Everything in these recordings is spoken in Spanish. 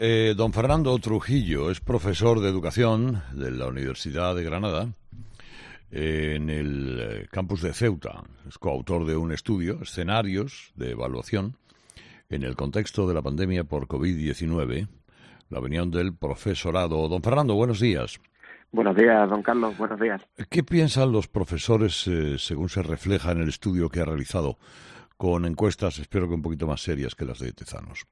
Don Fernando Trujillo es profesor de educación de la Universidad de Granada en el campus de Ceuta. Es coautor de un estudio, Escenarios de Evaluación en el contexto de la pandemia por COVID-19, la opinión del profesorado. Don Fernando, buenos días. Buenos días, don Carlos, buenos días. ¿Qué piensan los profesores según se refleja en el estudio que ha realizado con encuestas, espero que un poquito más serias que las de Tezanos?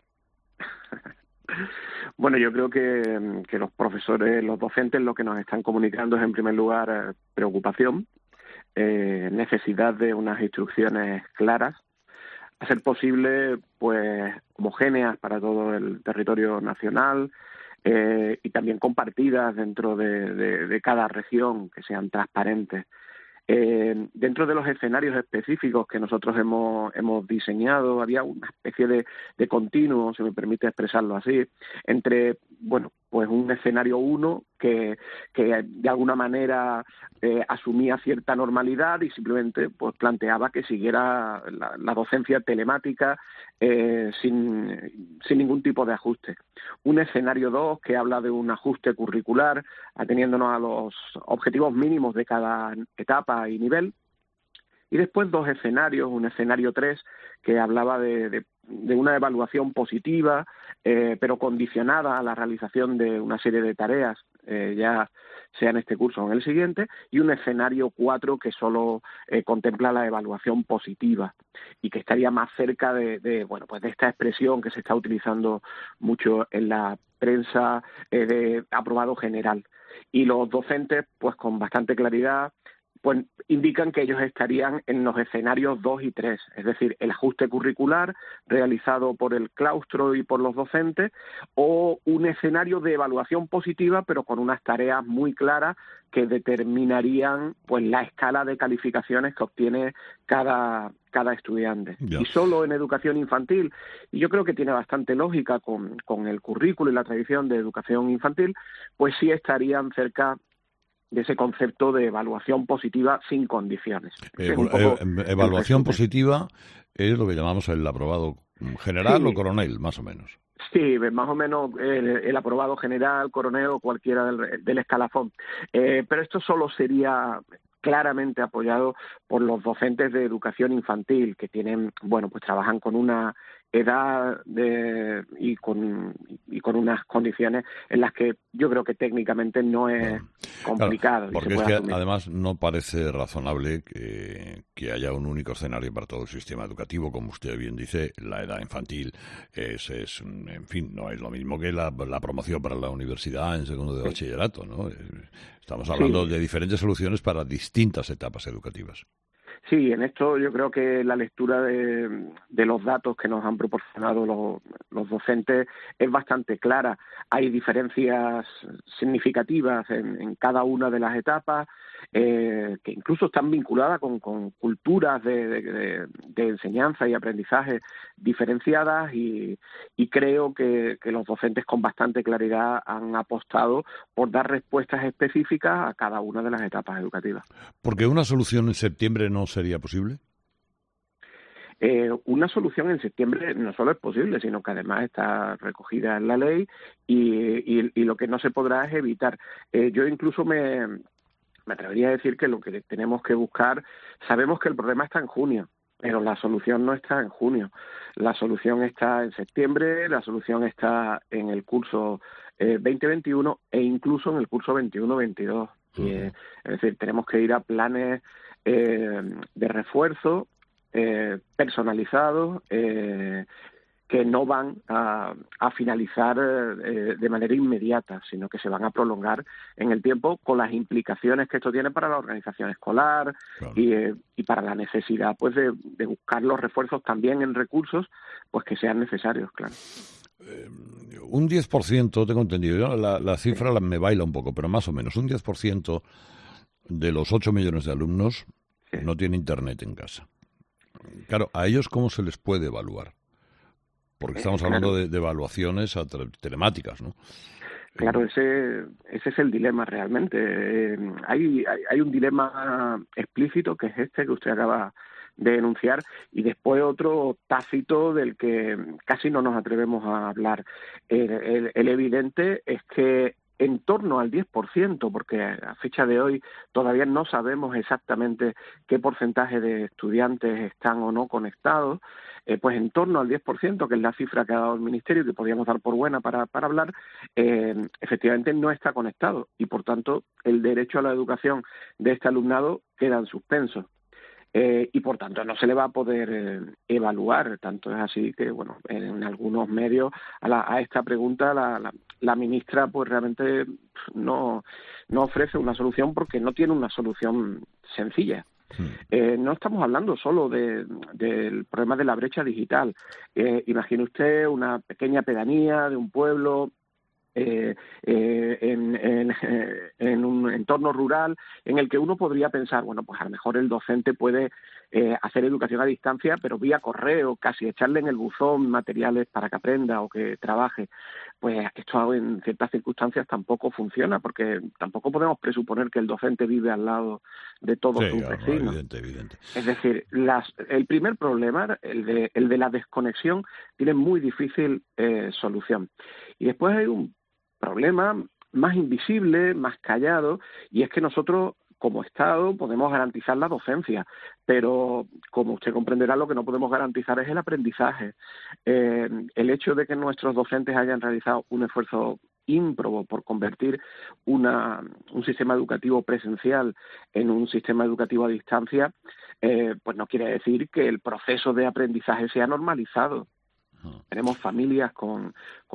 Bueno, yo creo que los profesores, los docentes, lo que nos están comunicando es, en primer lugar, preocupación, necesidad de unas instrucciones claras, a ser posible, pues, homogéneas para todo el territorio nacional y también compartidas dentro de cada región, que sean transparentes. Dentro de los escenarios específicos que nosotros hemos diseñado, había una especie de continuo, si me permite expresarlo así, entre, bueno, pues un escenario 1 que de alguna manera asumía cierta normalidad y simplemente pues planteaba que siguiera la docencia telemática sin ningún tipo de ajuste. Un escenario 2 que habla de un ajuste curricular, ateniéndonos a los objetivos mínimos de cada etapa y nivel. Y después 2 escenarios, un escenario 3 que hablaba de una evaluación positiva, pero condicionada a la realización de una serie de tareas, ya sea en este curso o en el siguiente, y un escenario 4 que solo contempla la evaluación positiva y que estaría más cerca de esta expresión que se está utilizando mucho en la prensa de aprobado general. Y los docentes, pues con bastante claridad, pues indican que ellos estarían en los escenarios 2 y 3, es decir, el ajuste curricular realizado por el claustro y por los docentes, o un escenario de evaluación positiva, pero con unas tareas muy claras que determinarían pues la escala de calificaciones que obtiene cada estudiante. Ya. Y solo en educación infantil, y yo creo que tiene bastante lógica con el currículo y la tradición de educación infantil, pues sí estarían cerca de ese concepto de evaluación positiva sin condiciones. Evaluación positiva es lo que llamamos el aprobado general, sí, o coronel, más o menos. Sí, más o menos el aprobado general, coronel o cualquiera del escalafón. Pero esto solo sería claramente apoyado por los docentes de educación infantil, que tienen, bueno, pues trabajan con una edad y con unas condiciones en las que yo creo que técnicamente no es complicado. Claro, porque es que además no parece razonable que haya un único escenario para todo el sistema educativo. Como usted bien dice, la edad infantil es en fin, no es lo mismo que la promoción para la universidad en segundo de bachillerato, ¿no? Estamos hablando de diferentes soluciones para distintas etapas educativas. Sí, en esto yo creo que la lectura de los datos que nos han proporcionado los docentes es bastante clara. Hay diferencias significativas en cada una de las etapas, que incluso están vinculadas con culturas de enseñanza y aprendizaje diferenciadas y creo que los docentes con bastante claridad han apostado por dar respuestas específicas a cada una de las etapas educativas. ¿Porque una solución en septiembre no sería posible? Una solución en septiembre no solo es posible, sino que además está recogida en la ley y lo que no se podrá es evitar. Yo incluso me atrevería a decir que lo que tenemos que buscar, sabemos que el problema está en junio, pero la solución no está en junio. La solución está en septiembre, la solución está en el curso 2021 e incluso en el curso 21-22. Es decir, tenemos que ir a planes de refuerzo personalizados que no van a finalizar de manera inmediata, sino que se van a prolongar en el tiempo con las implicaciones que esto tiene para la organización escolar, claro, y para la necesidad pues de buscar los refuerzos también en recursos pues que sean necesarios, claro. Un 10%, tengo entendido, la cifra me baila un poco, pero más o menos, un 10% de los 8 millones de alumnos no tiene internet en casa. Claro, ¿a ellos cómo se les puede evaluar? Porque estamos hablando de evaluaciones telemáticas, ¿no? Claro, ese es el dilema realmente. Hay un dilema explícito que es este que usted acaba denunciar, y después otro tácito del que casi no nos atrevemos a hablar. El evidente es que en torno al 10%, porque a fecha de hoy todavía no sabemos exactamente qué porcentaje de estudiantes están o no conectados, pues en torno al 10%, que es la cifra que ha dado el Ministerio, que podríamos dar por buena para hablar, efectivamente no está conectado, y por tanto el derecho a la educación de este alumnado queda en suspenso. Y por tanto no se le va a poder evaluar. Tanto es así que, bueno, en algunos medios a esta pregunta la ministra pues realmente no ofrece una solución, porque no tiene una solución sencilla. No estamos hablando solo del problema de la brecha digital. Imagine usted una pequeña pedanía de un pueblo en un entorno rural en el que uno podría pensar, bueno, pues a lo mejor el docente puede hacer educación a distancia, pero vía correo, casi echarle en el buzón materiales para que aprenda o que trabaje. Pues esto en ciertas circunstancias tampoco funciona, porque tampoco podemos presuponer que el docente vive al lado de todos sus vecinos. Evidente. Es decir, el primer problema, el de la desconexión, tiene muy difícil solución. Y después hay un problema más invisible, más callado, y es que nosotros, como Estado, podemos garantizar la docencia, pero como usted comprenderá, lo que no podemos garantizar es el aprendizaje. El hecho de que nuestros docentes hayan realizado un esfuerzo ímprobo por convertir un sistema educativo presencial en un sistema educativo a distancia, pues no quiere decir que el proceso de aprendizaje sea normalizado. Tenemos familias con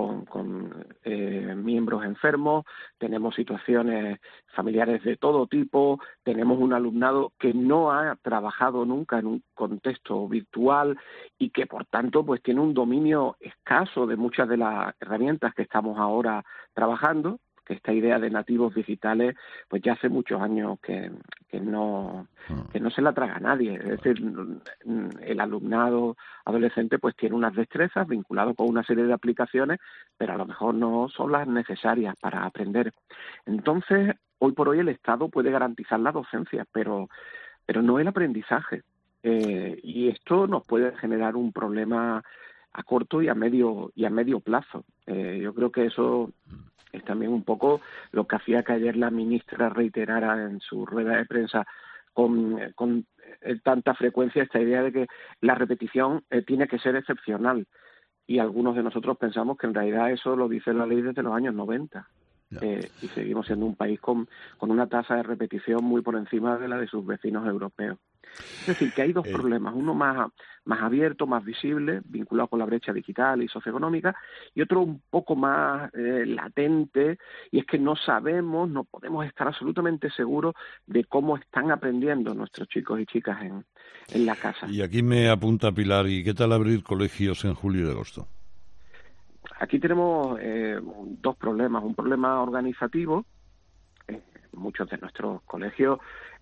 miembros enfermos, tenemos situaciones familiares de todo tipo, tenemos un alumnado que no ha trabajado nunca en un contexto virtual y que, por tanto, pues tiene un dominio escaso de muchas de las herramientas que estamos ahora trabajando, que esta idea de nativos digitales pues ya hace muchos años que no se la traga a nadie. Es decir, el alumnado adolescente pues tiene unas destrezas vinculadas con una serie de aplicaciones, pero a lo mejor no son las necesarias para aprender. Entonces, hoy por hoy el Estado puede garantizar la docencia, pero no el aprendizaje. Y esto nos puede generar un problema a corto y a medio plazo. Yo creo que eso es también un poco lo que hacía que ayer la ministra reiterara en su rueda de prensa con tanta frecuencia esta idea de que la repetición tiene que ser excepcional. Y algunos de nosotros pensamos que en realidad eso lo dice la ley desde los años 90. Y seguimos siendo un país con una tasa de repetición muy por encima de la de sus vecinos europeos. Es decir, que hay dos problemas, uno más abierto, más visible, vinculado con la brecha digital y socioeconómica, y otro un poco más latente, y es que no podemos estar absolutamente seguros de cómo están aprendiendo nuestros chicos y chicas en la casa. Y aquí me apunta Pilar, ¿y qué tal abrir colegios en julio y agosto? Aquí tenemos dos problemas, un problema organizativo. Muchos de nuestros colegios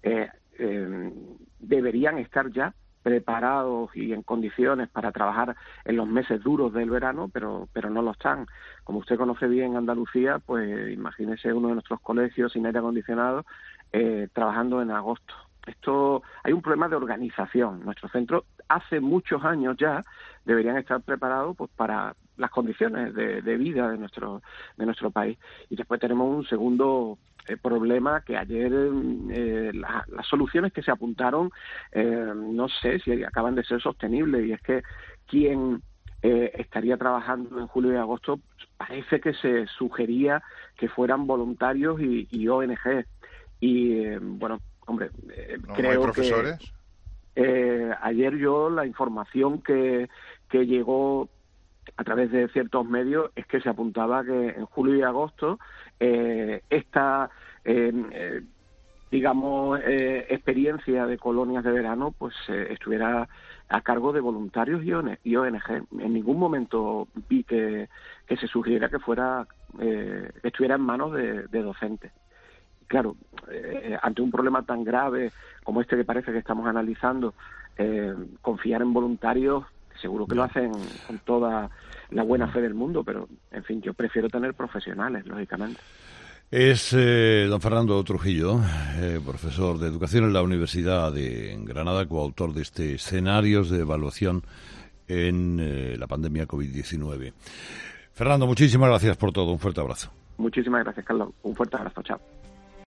deberían estar ya preparados y en condiciones para trabajar en los meses duros del verano, pero no lo están. Como usted conoce bien Andalucía, pues imagínese uno de nuestros colegios sin aire acondicionado trabajando en agosto. Hay un problema de organización. Nuestros centros hace muchos años ya deberían estar preparados pues para las condiciones de vida de nuestro país. Y después tenemos un segundo problema, que ayer las soluciones que se apuntaron no sé si acaban de ser sostenibles, y es que quien estaría trabajando en julio y agosto parece que se sugería que fueran voluntarios y ONG. Y bueno, hombre, ¿No creo hay profesores? que ayer la información que llegó a través de ciertos medios es que se apuntaba que en julio y agosto esta experiencia de colonias de verano pues estuviera a cargo de voluntarios y ONG. En ningún momento vi que se sugiriera que estuviera en manos de docentes. Claro, ante un problema tan grave como este que parece que estamos analizando, confiar en voluntarios, seguro que lo hacen con toda la buena fe del mundo, pero, en fin, yo prefiero tener profesionales, lógicamente. Es don Fernando Trujillo, profesor de Educación en la Universidad de Granada, coautor de este Escenarios de Evaluación en la pandemia COVID-19. Fernando, muchísimas gracias por todo. Un fuerte abrazo. Muchísimas gracias, Carlos. Un fuerte abrazo. Chao.